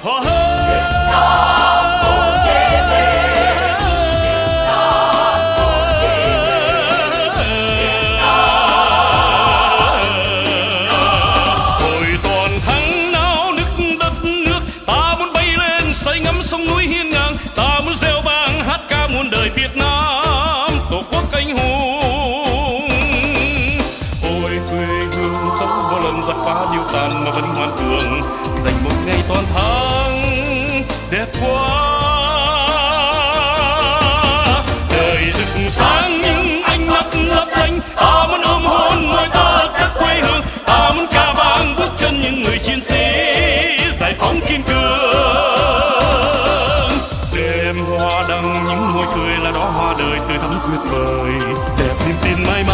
Hoa hương sông núi hiên ngang, ta muốn reo vang hát ca muôn đời Việt Nam, tổ quốc anh hùng. Ôi quê hương sống bao lần giặc phá điêu tàn mà vẫn ngoan cường, dành một ngày toàn thắng đẹp quá. Đời rực sáng nhưng ánh mắt lấp lánh, ta muốn ôm hôn ngôi ta các quê hương, ta muốn ca vang bước chân những người chiến sĩ giải phóng kiên cường. Hoa đăng những môi cười là đó hoa đời tươi thắm tuyệt vời, đẹp niềm tin mãi